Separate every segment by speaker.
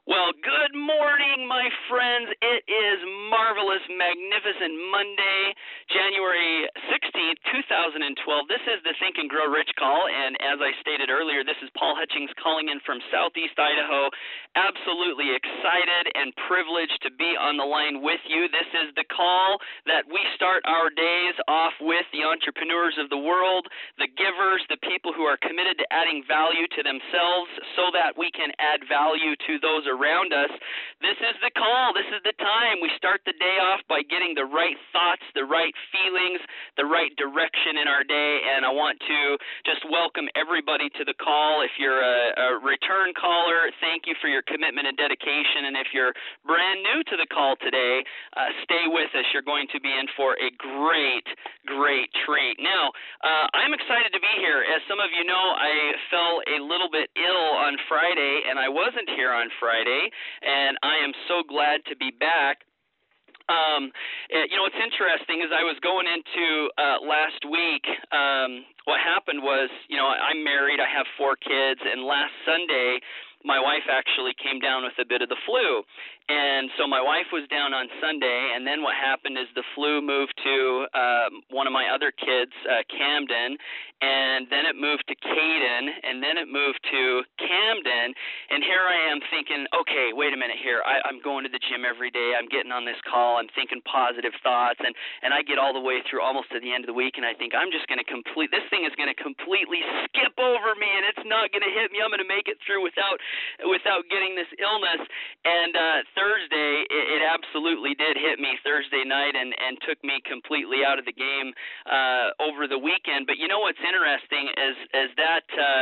Speaker 1: Well, good morning, my friends. It is marvelous, magnificent Monday, January 16th, 2012. This is the Think and Grow Rich call, and as I stated earlier, this is Paul Hutchings calling in from Southeast Idaho. Absolutely excited and privileged to be on the line with you. This is the call that we start our days off with, the entrepreneurs of the world, the givers, the people who are committed to adding value to themselves so that we can add value to those around us. This is the call. This is the time. We start the day off by getting the right thoughts, the right feelings, the right direction in our day, and I want to just welcome everybody to the call. If you're a return caller, thank you for your commitment and dedication, and if you're brand new to the call today, stay with us. You're going to be in for a great treat. Now, I'm excited to be here. As some of you know, I fell a little bit ill on Friday, and I wasn't here on Friday, and I am so glad to be back. What's interesting is I was going into last week. What happened was, I'm married. I have 4 kids, and last Sunday, my wife actually came down with a bit of the flu. And so my wife was down on Sunday, and then what happened is the flu moved to one of my other kids, Camden, and then it moved to Caden, and then it moved to Camden, and here I am thinking, okay, wait a minute here. I'm going to the gym every day. I'm getting on this call. I'm thinking positive thoughts, and I get all the way through almost to the end of the week, and I think I'm just going to this thing is going to completely skip over me, and it's not going to hit me. I'm going to make it through without getting this illness. And Thursday, it absolutely did hit me Thursday night and took me completely out of the game over the weekend. But you know what's interesting is as that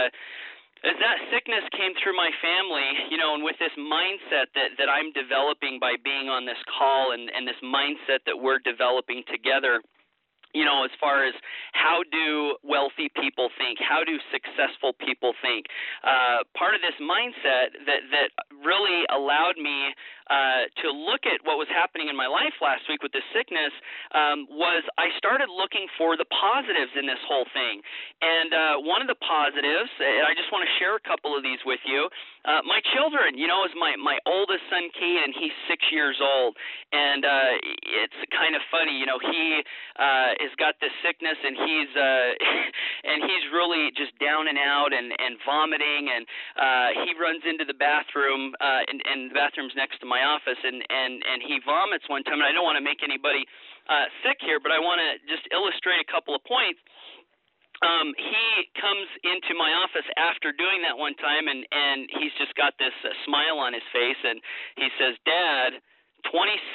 Speaker 1: sickness came through my family, and with this mindset that I'm developing by being on this call and this mindset that we're developing together, as far as how do wealthy people think, how do successful people think. Part of this mindset that really allowed me to look at what was happening in my life last week with this sickness was I started looking for the positives in this whole thing. And one of the positives, and I just want to share a couple of these with you, my children, is my oldest son, Caden, he's 6 years old. And it's kind of funny, he has got this sickness, and he's he's really just down and out and vomiting, and he runs into the bathroom, and the bathroom's next to my office, and he vomits one time. And I don't want to make anybody sick here, but I want to just illustrate a couple of points. He comes into my office after doing that one time, and he's just got this smile on his face, and he says, "Dad, 26."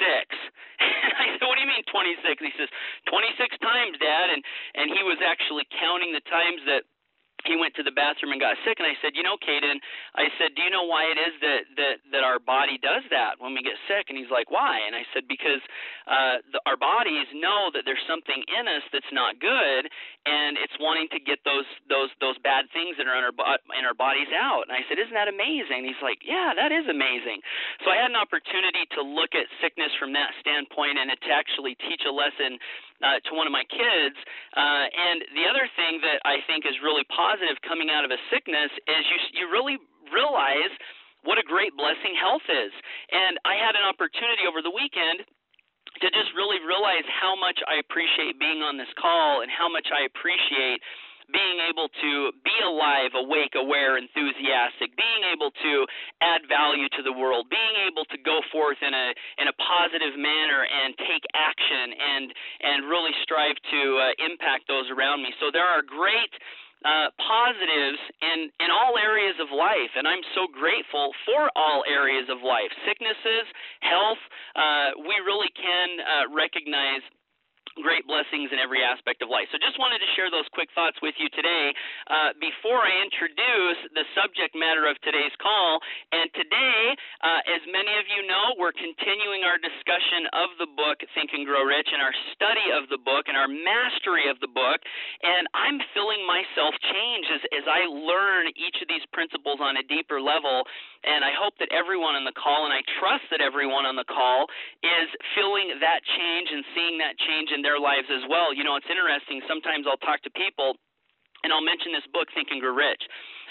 Speaker 1: I said, "What do you mean 26?" He says, 26 times, Dad. And he was actually counting the times that he went to the bathroom and got sick. And I said, Caden, I said, do you know why it is that our body does that when we get sick? And he's like, why? And I said, because our bodies know that there's something in us that's not good, and it's wanting to get those bad things that are in our bodies out. And I said, isn't that amazing? And he's like, yeah, that is amazing. So I had an opportunity to look at sickness from that standpoint and to actually teach a lesson to one of my kids. And the other thing that I think is really positive coming out of a sickness is you really realize what a great blessing health is. And I had an opportunity over the weekend to just really realize how much I appreciate being on this call and how much I appreciate being able to be alive, awake, aware, enthusiastic, being able to add value to the world, being able to go forth in a positive manner and take action and really strive to impact those around me. So there are great positives in all areas of life, and I'm so grateful for all areas of life. Sicknesses, health, we really can recognize great blessings in every aspect of life. So just wanted to share those quick thoughts with you today before I introduce the subject matter of today's call. And today, as many of you know, we're continuing our discussion of the book, Think and Grow Rich, and our study of the book and our mastery of the book. And I'm feeling myself change as I learn each of these principles on a deeper level. And I hope that everyone on the call, and I trust that everyone on the call, is feeling that change and seeing that change in their lives as well. It's interesting. Sometimes I'll talk to people, and I'll mention this book, Think and Grow Rich.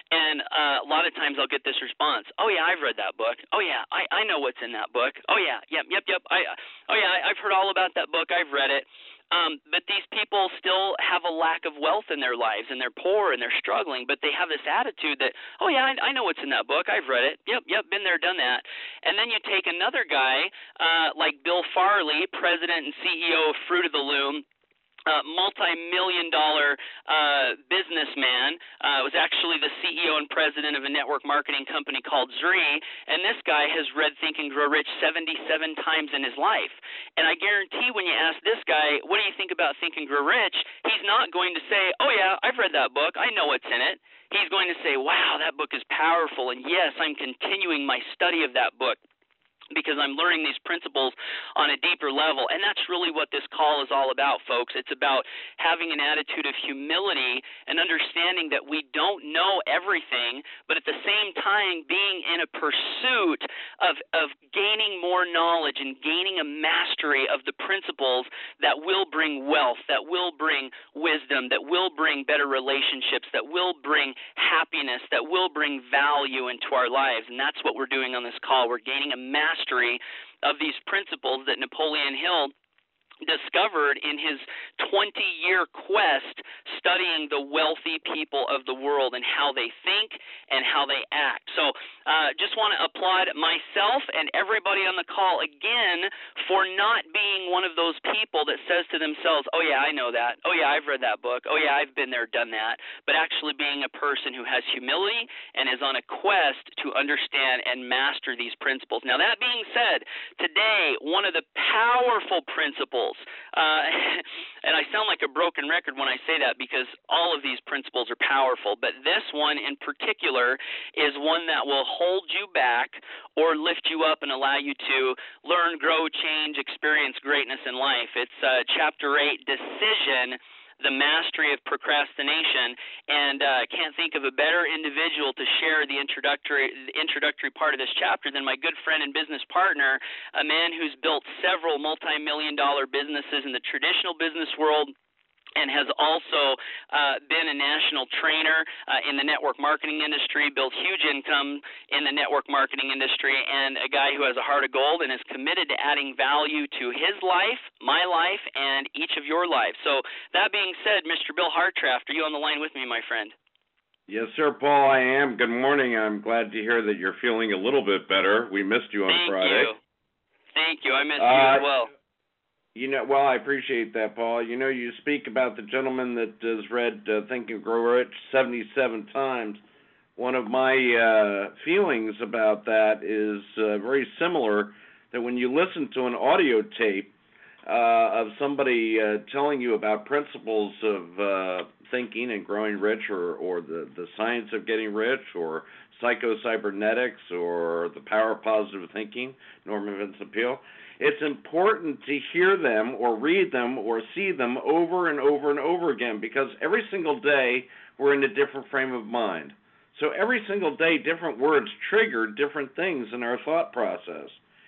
Speaker 1: And a lot of times I'll get this response, oh, yeah, I've read that book. Oh, yeah, I know what's in that book. Oh, yeah, yep. I've heard all about that book. I've read it. But these people still have a lack of wealth in their lives, and they're poor, and they're struggling, but they have this attitude that, oh, yeah, I know what's in that book. I've read it. Yep, been there, done that. And then you take another guy like Bill Farley, president and CEO of Fruit of the Loom, multi-million-dollar businessman, was actually the CEO and president of a network marketing company called Zri, and this guy has read Think and Grow Rich 77 times in his life. And I guarantee when you ask this guy, what do you think about Think and Grow Rich, he's not going to say, oh yeah, I've read that book, I know what's in it. He's going to say, wow, that book is powerful, and yes, I'm continuing my study of that book, because I'm learning these principles on a deeper level. And that's really what this call is all about, folks. It's about having an attitude of humility and understanding that we don't know everything, but at the same time being in a pursuit of gaining more knowledge and gaining a mastery of the principles that will bring wealth, that will bring wisdom, that will bring better relationships, that will bring happiness, that will bring value into our lives. And that's what we're doing on this call. We're gaining a mastery of these principles that Napoleon Hill discovered in his 20-year quest studying the wealthy people of the world and how they think and how they act. So just want to applaud myself and everybody on the call again for not being one of those people that says to themselves, oh yeah, I know that. Oh yeah, I've read that book. Oh yeah, I've been there, done that. But actually being a person who has humility and is on a quest to understand and master these principles. Now that being said, today one of the powerful principles, and I sound like a broken record when I say that because all of these principles are powerful, but this one in particular is one that will hold you back or lift you up and allow you to learn, grow, change, experience greatness in life. It's Chapter 8, Decision, the Mastery of Procrastination, and I can't think of a better individual to share the introductory part of this chapter than my good friend and business partner, a man who's built several multi-million-dollar businesses in the traditional business world, and has also been a national trainer in the network marketing industry, built huge income in the network marketing industry, and a guy who has a heart of gold and is committed to adding value to his life, my life, and each of your lives. So that being said, Mr. Bill Hartraft, are you on the line with me, my friend?
Speaker 2: Yes, sir, Paul, I am. Good morning. I'm glad to hear that you're feeling a little bit better. We missed you on Friday.
Speaker 1: Thank you. I missed you as well.
Speaker 2: Well, I appreciate that, Paul. You speak about the gentleman that has read Think and Grow Rich 77 times. One of my feelings about that is very similar, that when you listen to an audio tape of somebody telling you about principles of thinking and growing rich, or the science of getting rich, or psycho-cybernetics, or the power of positive thinking, Norman Vincent Peale, it's important to hear them or read them or see them over and over and over again, because every single day we're in a different frame of mind. So every single day different words trigger different things in our thought process.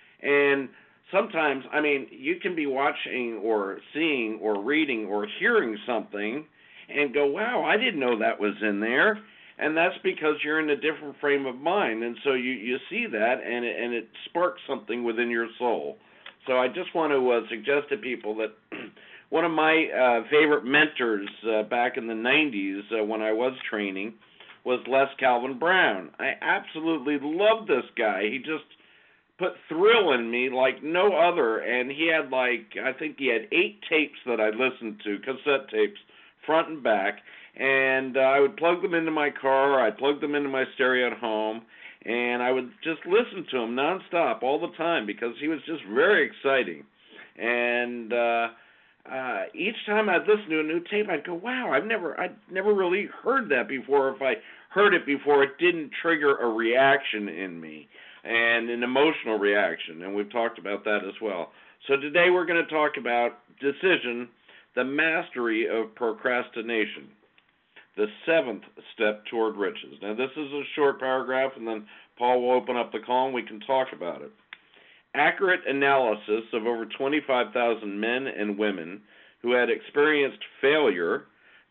Speaker 2: And sometimes, you can be watching or seeing or reading or hearing something and go, wow, I didn't know that was in there. And that's because you're in a different frame of mind. And so you see that, and it sparks something within your soul. So I just want to suggest to people that one of my favorite mentors back in the 90s when I was training was Les Calvin Brown. I absolutely loved this guy. He just put thrill in me like no other, and he had I think he had 8 tapes that I listened to, cassette tapes, front and back, and I would plug them into my car, I'd plug them into my stereo at home, and I would just listen to him nonstop all the time because he was just very exciting. And each time I'd listen to a new tape, I'd go, wow, I'd never really heard that before. If I heard it before, it didn't trigger a reaction in me, and an emotional reaction, and we've talked about that as well. So today we're going to talk about decision, the mastery of procrastination, the 7th step toward riches. Now, this is a short paragraph, and then Paul will open up the call and we can talk about it. Accurate analysis of over 25,000 men and women who had experienced failure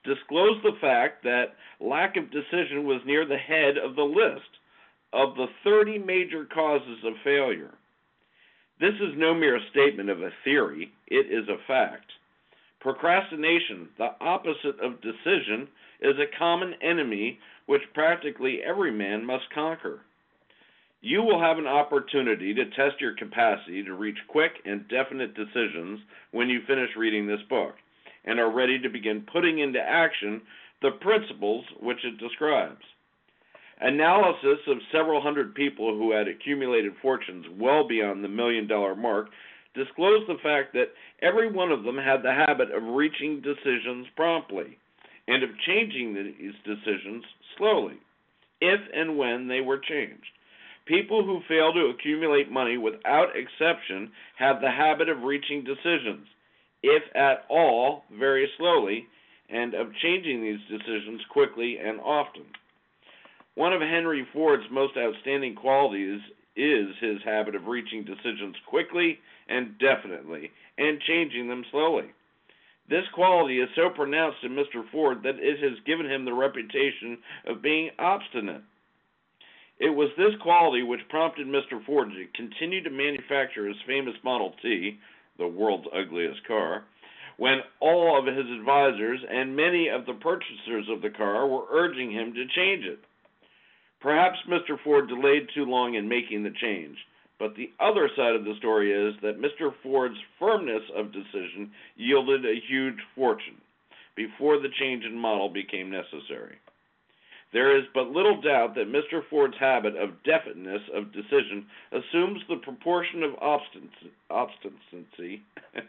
Speaker 2: disclosed the fact that lack of decision was near the head of the list of the 30 major causes of failure. This is no mere statement of a theory, it is a fact. Procrastination, the opposite of decision, is a common enemy which practically every man must conquer. You will have an opportunity to test your capacity to reach quick and definite decisions when you finish reading this book and are ready to begin putting into action the principles which it describes. Analysis of several hundred people who had accumulated fortunes well beyond the $1 million mark disclosed the fact that every one of them had the habit of reaching decisions promptly and of changing these decisions slowly, if and when they were changed. People who fail to accumulate money without exception have the habit of reaching decisions, if at all, very slowly, and of changing these decisions quickly and often. One of Henry Ford's most outstanding qualities is his habit of reaching decisions quickly and definitely, and changing them slowly. This quality is so pronounced in Mr. Ford that it has given him the reputation of being obstinate. It was this quality which prompted Mr. Ford to continue to manufacture his famous Model T, the world's ugliest car, when all of his advisors and many of the purchasers of the car were urging him to change it. Perhaps Mr. Ford delayed too long in making the change, but the other side of the story is that Mr. Ford's firmness of decision yielded a huge fortune before the change in model became necessary. There is but little doubt that Mr. Ford's habit of definiteness of decision assumes the proportion of obstinacy,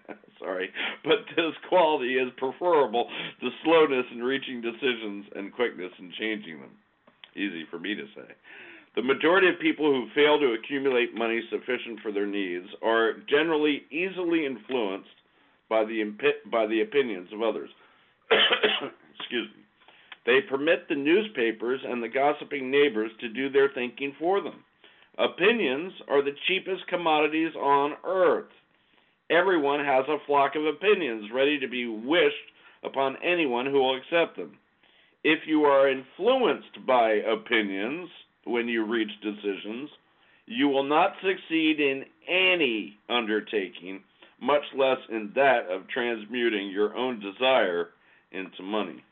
Speaker 2: but this quality is preferable to slowness in reaching decisions and quickness in changing them. Easy for me to say. The majority of people who fail to accumulate money sufficient for their needs are generally easily influenced by the opinions of others. Excuse me. They permit the newspapers and the gossiping neighbors to do their thinking for them. Opinions are the cheapest commodities on earth. Everyone has a flock of opinions ready to be wished upon anyone who will accept them. If you are influenced by opinions when you reach decisions, you will not succeed in any undertaking, much less in that of transmuting your own desire into money.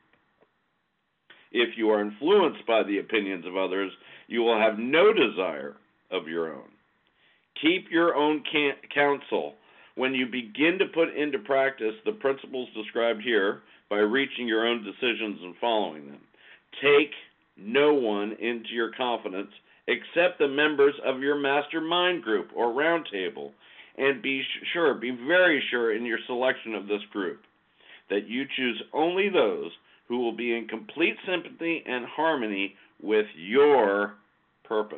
Speaker 2: If you are influenced by the opinions of others, you will have no desire of your own. Keep your own counsel when you begin to put into practice the principles described here by reaching your own decisions and following them. Take no one into your confidence except the members of your mastermind group or round table, and be very sure in your selection of this group that you choose only those who will be in complete sympathy and harmony with your purpose.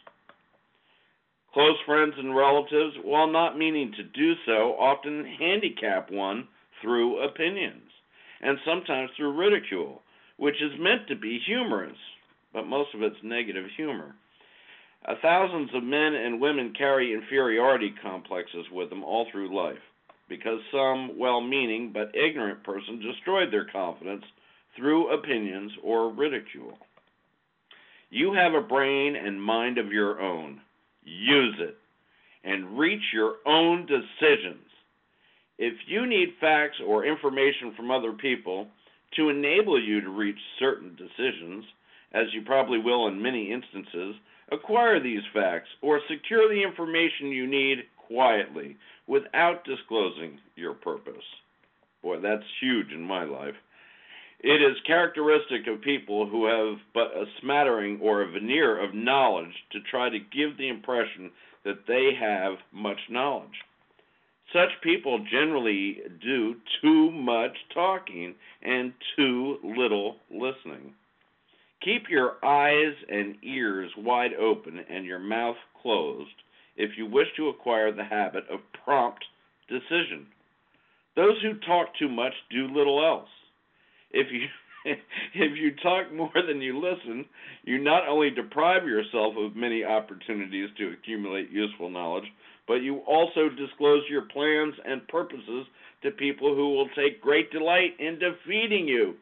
Speaker 2: Close friends and relatives, while not meaning to do so, often handicap one through opinions, and sometimes through ridicule, which is meant to be humorous, but most of it's negative humor. Thousands of men and women carry inferiority complexes with them all through life, because some well-meaning but ignorant person destroyed their confidence through opinions or ridicule. You have a brain and mind of your own. Use it and reach your own decisions. If you need facts or information from other people to enable you to reach certain decisions, as you probably will in many instances, acquire these facts or secure the information you need quietly without disclosing your purpose. Boy, that's huge in my life. It is characteristic of people who have but a smattering or a veneer of knowledge to try to give the impression that they have much knowledge. Such people generally do too much talking and too little listening. Keep your eyes and ears wide open and your mouth closed if you wish to acquire the habit of prompt decision. Those who talk too much do little else. If you talk more than you listen, you not only deprive yourself of many opportunities to accumulate useful knowledge, but you also disclose your plans and purposes to people who will take great delight in defeating you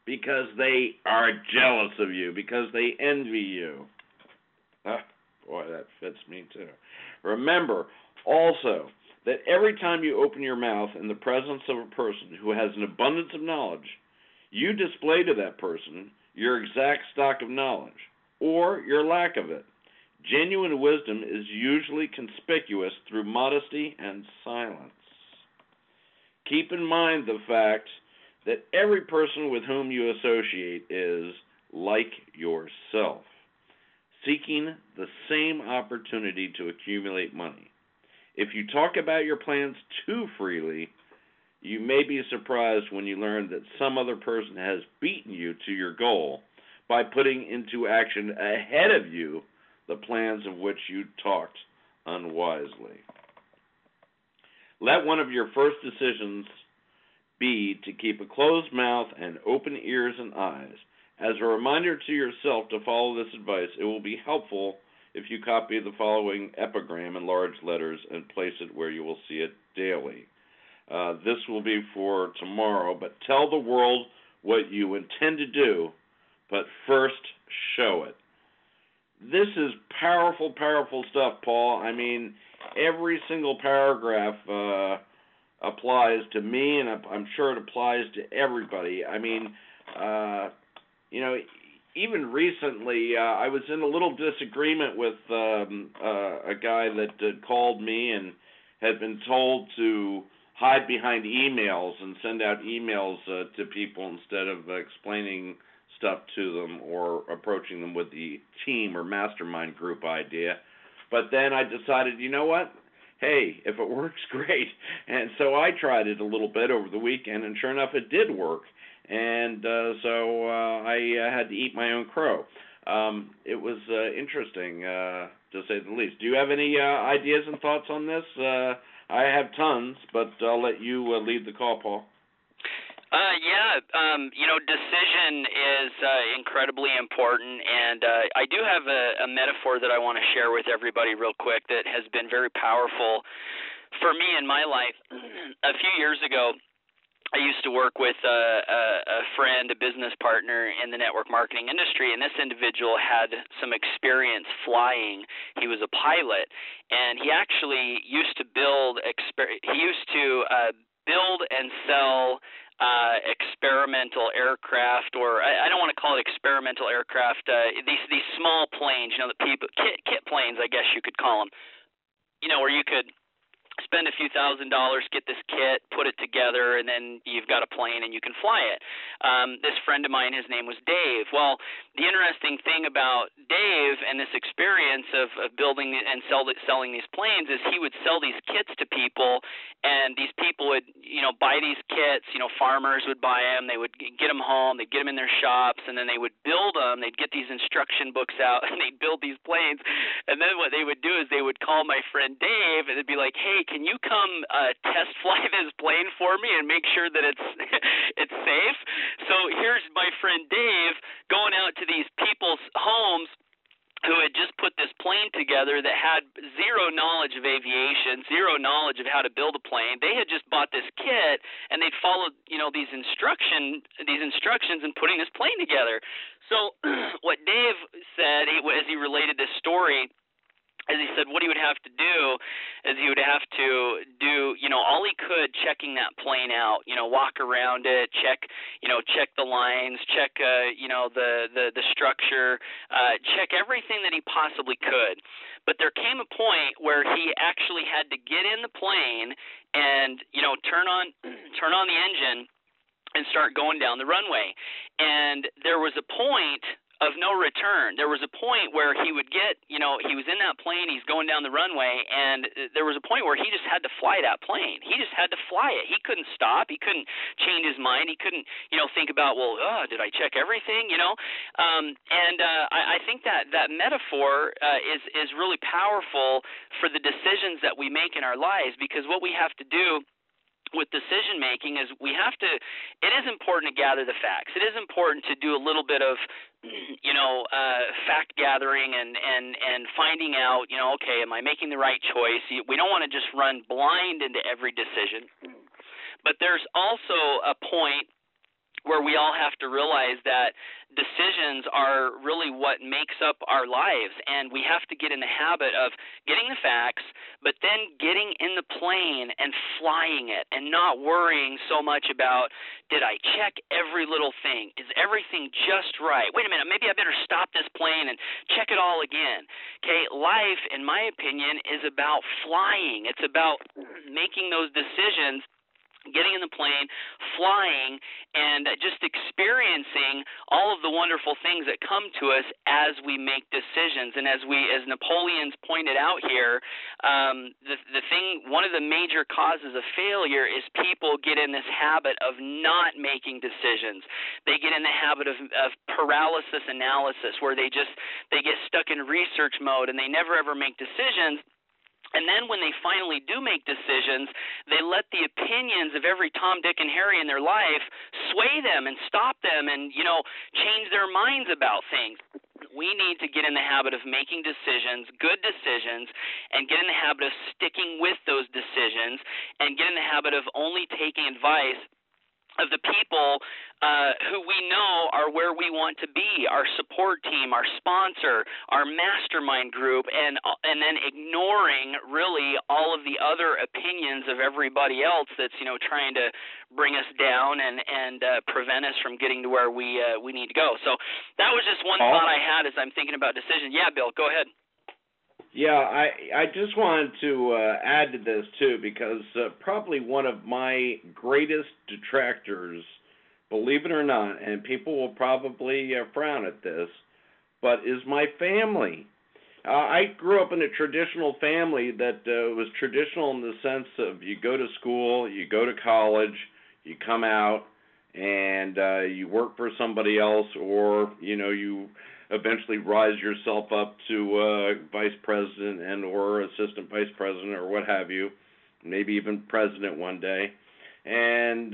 Speaker 2: because they are jealous of you, because they envy you. Boy, that fits me too. Remember also that every time you open your mouth in the presence of a person who has an abundance of knowledge, you display to that person your exact stock of knowledge, or your lack of it. Genuine wisdom is usually conspicuous through modesty and silence. Keep in mind the fact that every person with whom you associate is, like yourself, seeking the same opportunity to accumulate money. If you talk about your plans too freely, you may be surprised when you learn that some other person has beaten you to your goal by putting into action ahead of you the plans of which you talked unwisely. Let one of your first decisions be to keep a closed mouth and open ears and eyes. As a reminder to yourself to follow this advice, it will be helpful if you copy the following epigram in large letters and place it where you will see it daily. This will be for tomorrow, but tell the world what you intend to do, but first show it. This is powerful, powerful stuff, Paul. I mean, every single paragraph applies to me, and I'm sure it applies to everybody. I mean, even recently, I was in a little disagreement with a guy that called me and had been told to hide behind emails and send out emails to people instead of explaining stuff to them or approaching them with the team or mastermind group idea. But then I decided, you know what? Hey, if it works, great. And so I tried it a little bit over the weekend, and sure enough, it did work. And so I had to eat my own crow. It was interesting, to say the least. Do you have any ideas and thoughts on this? I have tons, but I'll let you lead the call, Paul.
Speaker 1: Decision is incredibly important, and I do have a metaphor that I want to share with everybody real quick that has been very powerful for me in my life. A few years ago, I used to work with a friend, a business partner in the network marketing industry, and this individual had some experience flying. He was a pilot, and he actually used to build and sell experimental aircraft, or I don't want to call it experimental aircraft. These small planes, the kit planes, I guess you could call them. Where you could spend a few $1,000s, get this kit, put it together, and then you've got a plane and you can fly it. This friend of mine, his name was Dave. Well, the interesting thing about Dave and this experience of building and selling these planes is he would sell these kits to people, and these people would, buy these kits. Farmers would buy them. They would get them home. They'd get them in their shops, and then they would build them. They'd get these instruction books out, and they'd build these planes. And then what they would do is they would call my friend Dave, and they'd be like, hey, can you come test fly this plane for me and make sure that it's it's safe? So here's my friend Dave going out to these people's homes who had just put this plane together that had zero knowledge of aviation, zero knowledge of how to build a plane. They had just bought this kit, and they'd followed, these instructions in putting this plane together. So what Dave said as he related this story, as he said, what he would have to do is he would have to do, all he could checking that plane out, walk around it, check the lines, check, the structure, check everything that he possibly could. But there came a point where he actually had to get in the plane and, turn on the engine and start going down the runway. And there was a point of no return. There was a point where he would get, he was in that plane, he's going down the runway, and there was a point where he just had to fly that plane. He just had to fly it. He couldn't stop. He couldn't change his mind. He couldn't, think about, did I check everything, I think that metaphor is really powerful for the decisions that we make in our lives, because what we have to do with decision making is it is important to gather the facts. It is important to do a little bit of fact gathering and finding out, okay, am I making the right choice? We don't want to just run blind into every decision. But there's also a point where we all have to realize that decisions are really what makes up our lives, and we have to get in the habit of getting the facts, but then getting in the plane and flying it and not worrying so much about, did I check every little thing? Is everything just right? Wait a minute, maybe I better stop this plane and check it all again. Okay, life, in my opinion, is about flying. It's about making those decisions, getting in the plane, flying, and just experiencing all of the wonderful things that come to us as we make decisions. And as Napoleon's pointed out here, one of the major causes of failure is people get in this habit of not making decisions. They get in the habit of paralysis analysis, where they get stuck in research mode and they never ever make decisions. And then when they finally do make decisions, they let the opinions of every Tom, Dick, and Harry in their life sway them and stop them and, change their minds about things. We need to get in the habit of making decisions, good decisions, and get in the habit of sticking with those decisions, and get in the habit of only taking advice of the people who we know are where we want to be, our support team, our sponsor, our mastermind group, and then ignoring really all of the other opinions of everybody else that's trying to bring us down and prevent us from getting to where we need to go. So that was just one thought I had as I'm thinking about decisions. Yeah, Bill, go ahead.
Speaker 2: Yeah, I just wanted to add to this, too, because probably one of my greatest detractors, believe it or not, and people will probably frown at this, but is my family. I grew up in a traditional family that was traditional in the sense of you go to school, you go to college, you come out, and you work for somebody else, or, you eventually rise yourself up to vice president and or assistant vice president or what have you, maybe even president one day. And,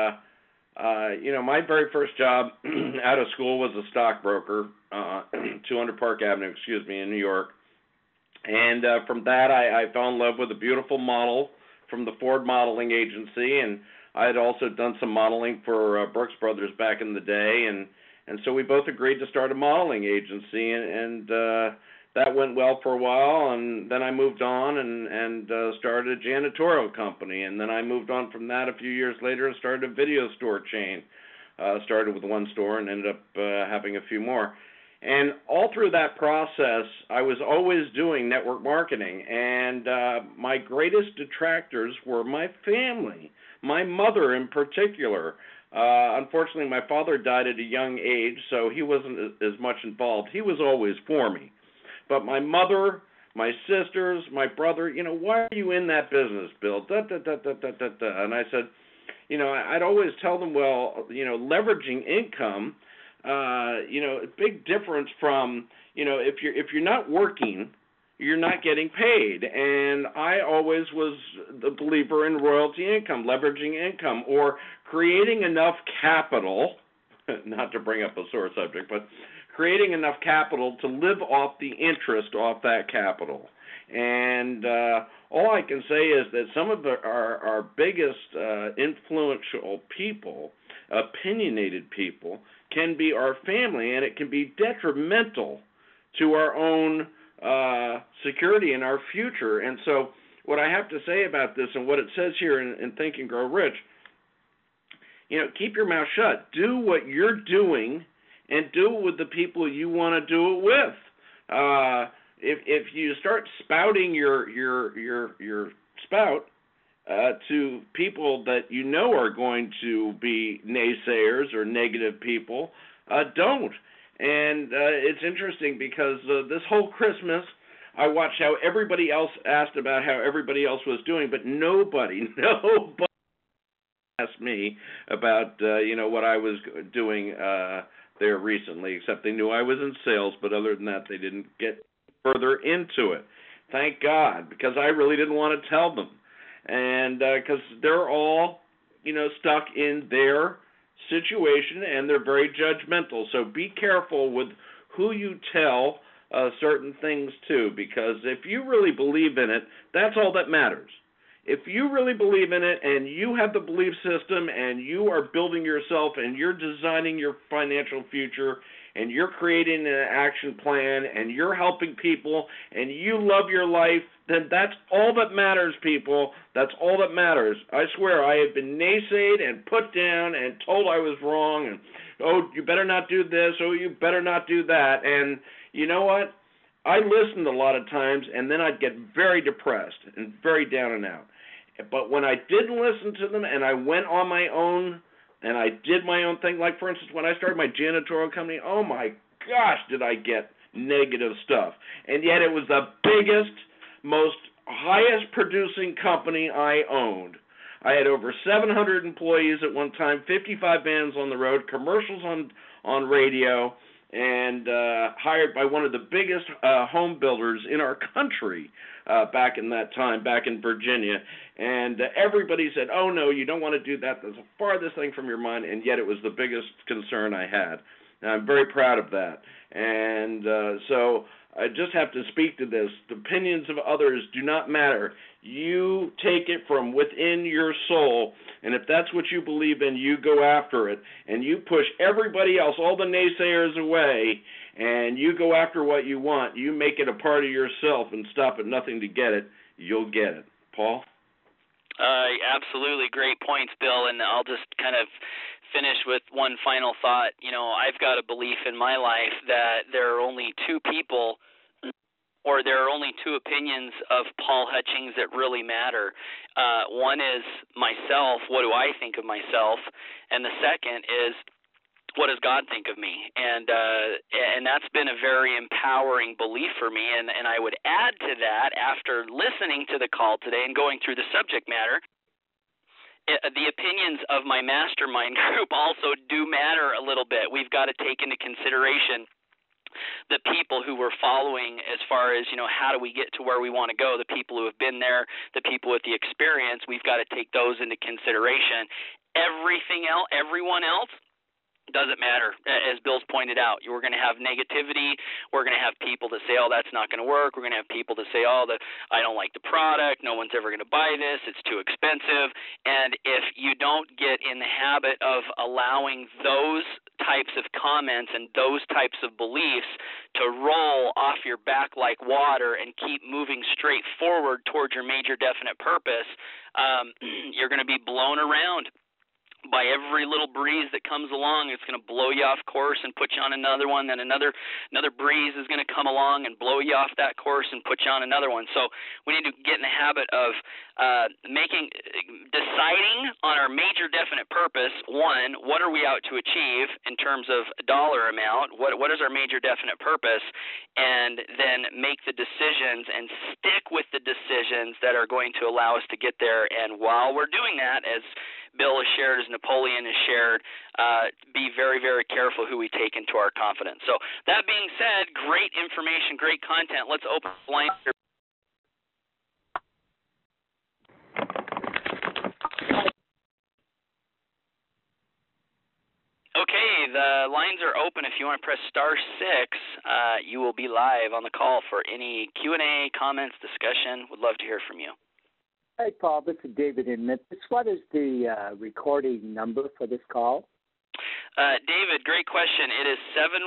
Speaker 2: my very first job out of school was a stockbroker, 200 Park Avenue, in New York. And from that, I fell in love with a beautiful model from the Ford Modeling Agency, and I had also done some modeling for Brooks Brothers back in the day, and so we both agreed to start a modeling agency, and that went well for a while, and then I moved on and started a janitorial company, and then I moved on from that a few years later and started a video store chain. Started with one store and ended up having a few more. And all through that process, I was always doing network marketing, and my greatest detractors were my family, my mother in particular. Unfortunately, my father died at a young age, so he wasn't as much involved. He was always for me. But my mother, my sisters, my brother, why are you in that business, Bill? And I said, I'd always tell them, well, leveraging income, a big difference from, if you're not working, you're not getting paid. And I always was the believer in royalty income, leveraging income, or creating enough capital, not to bring up a sore subject, but creating enough capital to live off the interest off that capital. And all I can say is that some of our biggest influential people, opinionated people, can be our family, and it can be detrimental to our own security and our future. And so what I have to say about this and what it says here in Think and Grow Rich, keep your mouth shut. Do what you're doing and do it with the people you want to do it with. If you start spouting your spout to people that are going to be naysayers or negative people, don't. And it's interesting because this whole Christmas, I watched how everybody else asked about how everybody else was doing, but nobody asked me about what I was doing there recently, except they knew I was in sales, but other than that, they didn't get further into it. Thank God, because I really didn't want to tell them. And because they're all, stuck in their situation, and they're very judgmental. So be careful with who you tell certain things to, because if you really believe in it, that's all that matters. if you really believe in it and you have the belief system and you are building yourself and you're designing your financial future and you're creating an action plan and you're helping people and you love your life, then that's all that matters, people. That's all that matters. I swear, I have been naysayed and put down and told I was wrong and, oh, you better not do this, oh, you better not do that. And you know what? I listened a lot of times, and then I'd get very depressed and very down and out. But when I didn't listen to them and I went on my own and I did my own thing, like, for instance, when I started my janitorial company, oh, my gosh, did I get negative stuff. And yet it was the biggest, most highest producing company I owned. I had over 700 employees at one time, 55 bands on the road, commercials on radio, and hired by one of the biggest home builders in our country back in that time, back in Virginia. And everybody said, oh, no, you don't want to do that. That's the farthest thing from your mind, and yet it was the biggest concern I had. And I'm very proud of that. And so I just have to speak to this. The opinions of others do not matter. You take it from within your soul, and if that's what you believe in, you go after it, and you push everybody else, all the naysayers away, and you go after what you want. You make it a part of yourself and stop at nothing to get it. You'll get it. Paul?
Speaker 1: Absolutely. Great points, Bill, and I'll just kind of finish with one final thought. You know, I've got a belief in my life that there are only two people or there are only two opinions of Paul Hutchings that really matter. One is myself, what do I think of myself, and the second is what does God think of me? And that's been a very empowering belief for me, and I would add to that, after listening to the call today and going through the subject matter, the opinions of my mastermind group also do matter a little bit. We've got to take into consideration the people who we're following as far as, you know, how do we get to where we want to go, the people who have been there, the people with the experience. We've got to take those into consideration. Everyone else doesn't matter. As Bill's pointed out, we're going to have negativity. We're going to have people that say, oh, that's not going to work. We're going to have people that say, oh, I don't like the product. No one's ever going to buy this. It's too expensive. And if you don't get in the habit of allowing those types of comments and those types of beliefs to roll off your back like water and keep moving straight forward towards your major definite purpose, you're going to be blown around by every little breeze that comes along. It's going to blow you off course and put you on another one. Then another breeze is going to come along and blow you off that course and put you on another one. So we need to get in the habit of deciding on our major definite purpose. One, what are we out to achieve in terms of a dollar amount? What is our major definite purpose? And then make the decisions and stick with the decisions that are going to allow us to get there. And while we're doing that, as Bill has shared, as Napoleon has shared, be very, very careful who we take into our confidence. So that being said, great information, great content. Let's open the line. Okay, the lines are open. If you want to press *6, you will be live on the call for any Q&A, comments, discussion. Would love to hear from you.
Speaker 3: Hey, Paul, this is David in Memphis. What is the recording number for this call?
Speaker 1: David, great question. It is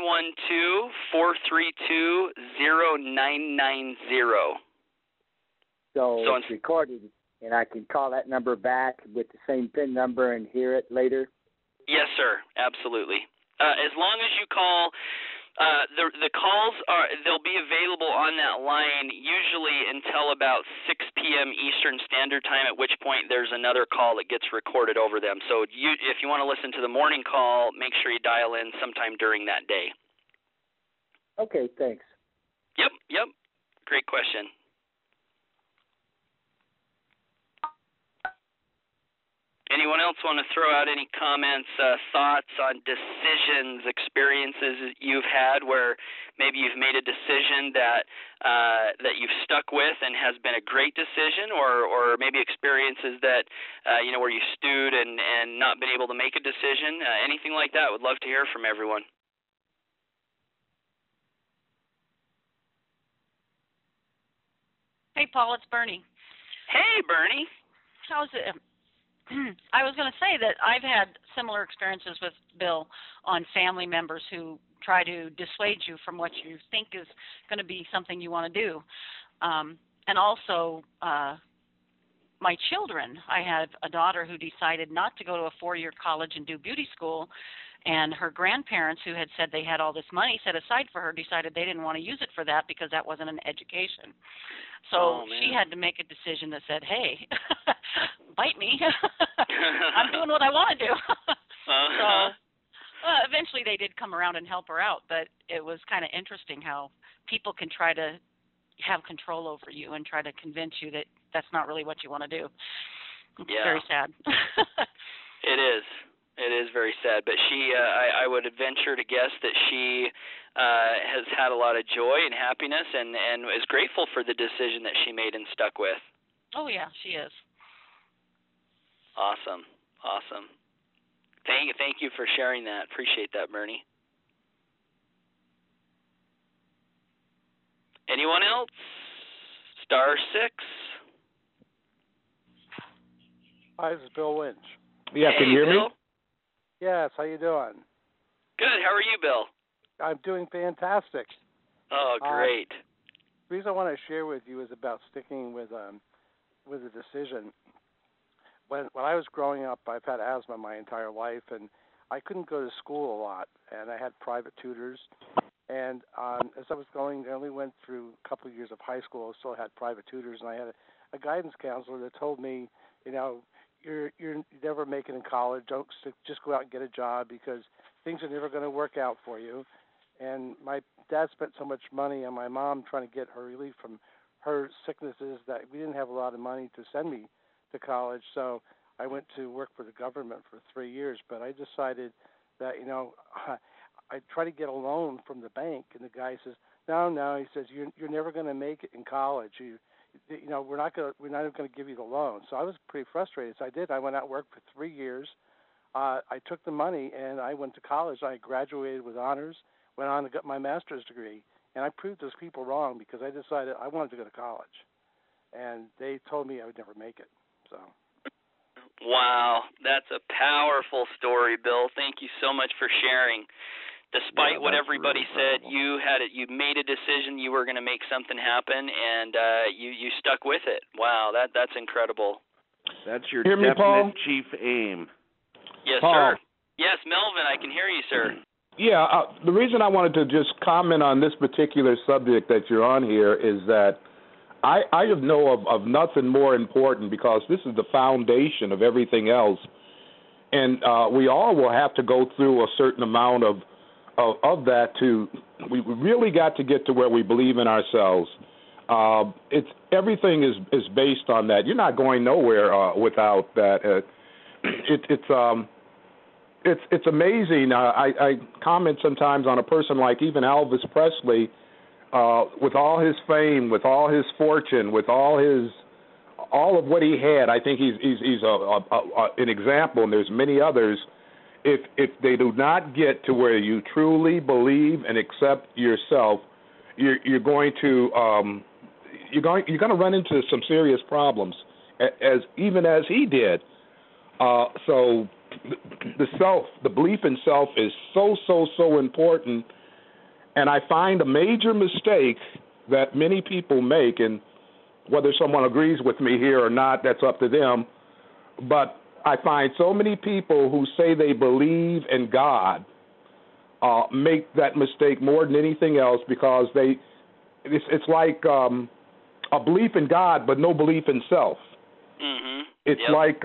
Speaker 1: 712-432-0990.
Speaker 3: So it's recorded, and I can call that number back with the same PIN number and hear it later?
Speaker 1: Yes, sir. Absolutely. As long as you call... The calls they'll be available on that line usually until about 6 p.m. Eastern Standard Time, at which point there's another call that gets recorded over them. So if you want to listen to the morning call, make sure you dial in sometime during that day.
Speaker 3: Okay, thanks.
Speaker 1: Yep. Great question. Anyone else want to throw out any comments, thoughts on decisions, experiences you've had where maybe you've made a decision that you've stuck with and has been a great decision, or maybe experiences that where you stewed and not been able to make a decision? Anything like that? Would love to hear from everyone.
Speaker 4: Hey, Paul, it's Bernie.
Speaker 1: Hey, Bernie.
Speaker 4: how's it? I was going to say that I've had similar experiences with Bill on family members who try to dissuade you from what you think is going to be something you want to do. And also, my children, I had a daughter who decided not to go to a 4-year college and do beauty school, and her grandparents, who had said they had all this money set aside for her, decided they didn't want to use it for that because that wasn't an education. So she had to make a decision that said, hey, bite me. I'm doing what I want to do. So eventually they did come around and help her out, but it was kind of interesting how people can try to have control over you and try to convince you that that's not really what you want to do. It's very sad.
Speaker 1: It is. It is very sad, but she, I would venture to guess that she has had a lot of joy and happiness and is grateful for the decision that she made and stuck with.
Speaker 4: Oh, yeah, she is.
Speaker 1: Awesome. Thank you for sharing that. Appreciate that, Bernie. Anyone else? Star 6.
Speaker 5: Hi, this is Bill Lynch.
Speaker 6: Yeah,
Speaker 1: hey,
Speaker 6: can you hear
Speaker 1: Bill?
Speaker 6: me?
Speaker 5: Yes, how you doing?
Speaker 1: Good. How are you, Bill?
Speaker 5: I'm doing fantastic.
Speaker 1: Oh, great.
Speaker 5: The reason I want to share with you is about sticking with a decision. When I was growing up, I've had asthma my entire life, and I couldn't go to school a lot, and I had private tutors. And as I was going, I only went through a couple of years of high school. I still had private tutors, and I had a guidance counselor that told me, you're never making it in college. Don't just go out and get a job because things are never going to work out for you. And my dad spent so much money on my mom trying to get her relief from her sicknesses that we didn't have a lot of money to send me to college. So I went to work for the government for 3 years. But I decided that, I try to get a loan from the bank, and the guy says, no. He says, you're never going to make it in college. We're not going to give you the loan. So I was pretty frustrated. So I did. I went out and worked for 3 years. I took the money and I went to college. I graduated with honors, went on to get my master's degree, and I proved those people wrong because I decided I wanted to go to college, and they told me I would never make it. So.
Speaker 1: Wow, that's a powerful story, Bill. Thank you so much for sharing. Despite what everybody said, you made a decision. You were going to make something happen, and you stuck with it. Wow, that's incredible.
Speaker 2: That's your
Speaker 6: Hear me,
Speaker 2: definite
Speaker 6: Paul?
Speaker 2: chief aim.
Speaker 1: Yes,
Speaker 6: Paul.
Speaker 1: sir. Yes, Melvin, I can hear you, sir.
Speaker 6: Yeah, the reason I wanted to just comment on this particular subject that you're on here is that I know of nothing more important because this is the foundation of everything else, and we all will have to go through a certain amount of that we really got to get to where we believe in ourselves. Everything is based on that. You're not going nowhere without that. It's amazing. I comment sometimes on a person like even Elvis Presley, with all his fame, with all his fortune, with all of what he had. I think he's an example, and there's many others. If they do not get to where you truly believe and accept yourself, you're going to run into some serious problems, as he did. So the belief in self is so important, and I find a major mistake that many people make, and whether someone agrees with me here or not, that's up to them, but I find so many people who say they believe in God make that mistake more than anything else because it's like a belief in God but no belief in self.
Speaker 1: Mm-hmm.
Speaker 6: It's like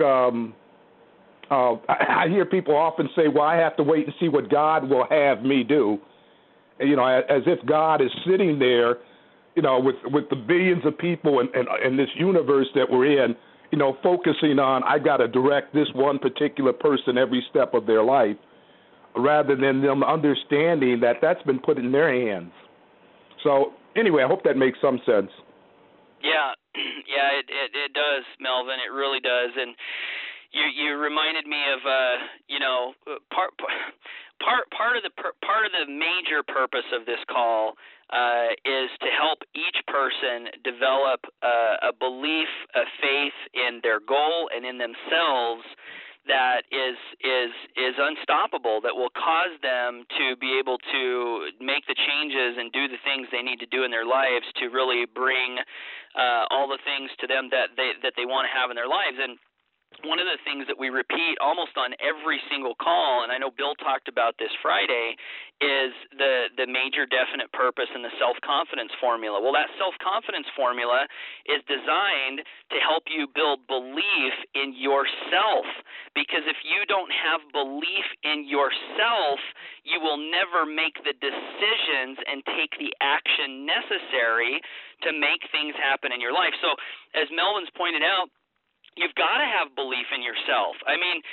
Speaker 6: I hear people often say, well, I have to wait and see what God will have me do. And, as if God is sitting there, with the billions of people in this universe that we're in, focusing on, I got to direct this one particular person every step of their life, rather than them understanding that that's been put in their hands. So anyway, I hope that makes some sense.
Speaker 1: Yeah, it does, Melvin. It really does. And you reminded me of, part of the major purpose of this call is to help each person develop a belief, a faith in their goal and in themselves that is unstoppable, that will cause them to be able to make the changes and do the things they need to do in their lives to really bring all the things to them that they want to have in their lives. And one of the things that we repeat almost on every single call, and I know Bill talked about this Friday, is the major definite purpose and the self-confidence formula. Well, that self-confidence formula is designed to help you build belief in yourself, because if you don't have belief in yourself, you will never make the decisions and take the action necessary to make things happen in your life. So as Melvin's pointed out, you've got to have belief in yourself. I mean,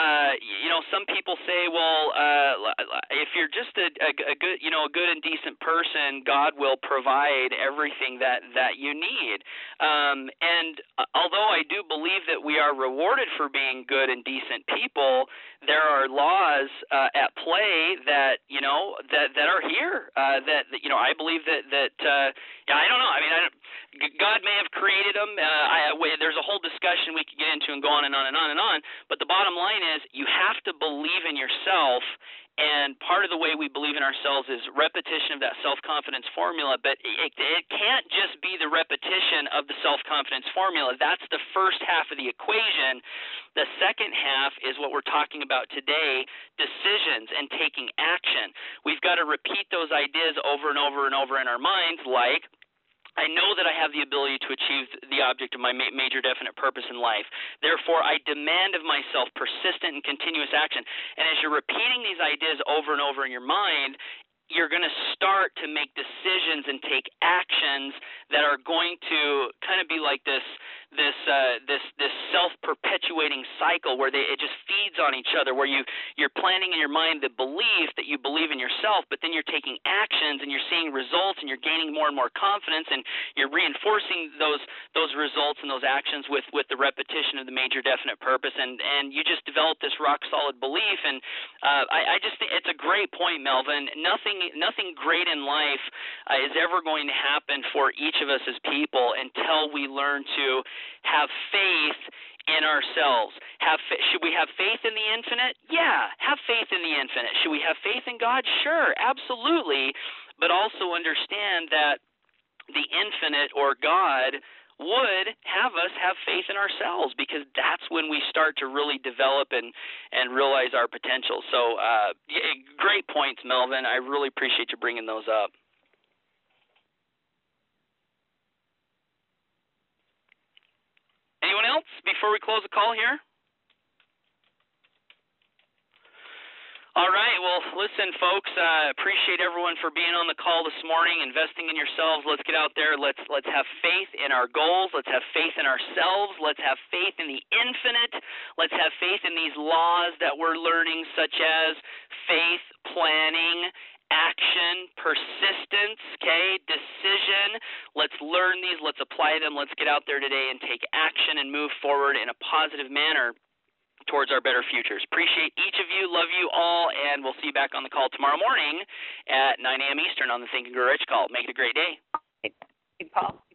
Speaker 1: some people say, well, if you're just a good, a good and decent person, God will provide everything that you need. And although I do believe that we are rewarded for being good and decent people, there are laws at play that are here. I believe that I don't know. I mean, God may have created them. There's a whole discussion we could get into and go on and on and on and on. But the bottom line is you have to believe in yourself. And part of the way we believe in ourselves is repetition of that self-confidence formula. But it can't just be the repetition of the self-confidence formula. That's the first half of the equation. The second half is what we're talking about today, decisions and taking action. We've got to repeat those ideas over and over and over in our minds, like, I know that I have the ability to achieve the object of my major definite purpose in life. Therefore, I demand of myself persistent and continuous action. And as you're repeating these ideas over and over in your mind, you're going to start to make decisions and take actions that are going to kind of be like this self-perpetuating cycle where it just feeds on each other, where you're planting in your mind the belief that you believe in yourself, but then you're taking actions and you're seeing results and you're gaining more and more confidence, and you're reinforcing those results and those actions with the repetition of the major definite purpose, and you just develop this rock solid belief. And I just think it's a great point, Melvin. Nothing great in life is ever going to happen for each of us as people until we learn to have faith in ourselves. Should we have faith in the infinite? Yeah, have faith in the infinite. Should we have faith in God? Sure, absolutely. But also understand that the infinite or God would have us have faith in ourselves, because that's when we start to really develop and realize our potential. So great points, Melvin. I really appreciate you bringing those up. Anyone else before we close the call here? All right. Well, listen, folks, appreciate everyone for being on the call this morning, investing in yourselves. Let's get out there. Let's have faith in our goals. Let's have faith in ourselves. Let's have faith in the infinite. Let's have faith in these laws that we're learning, such as faith, planning, action, persistence, decision. Let's learn these. Let's apply them. Let's get out there today and take action and move forward in a positive manner towards our better futures. Appreciate each of you. Love you all, and we'll see you back on the call tomorrow morning at 9 a.m. Eastern on the Think and Grow Rich call. Make it a great day.
Speaker 4: Hey, Paul.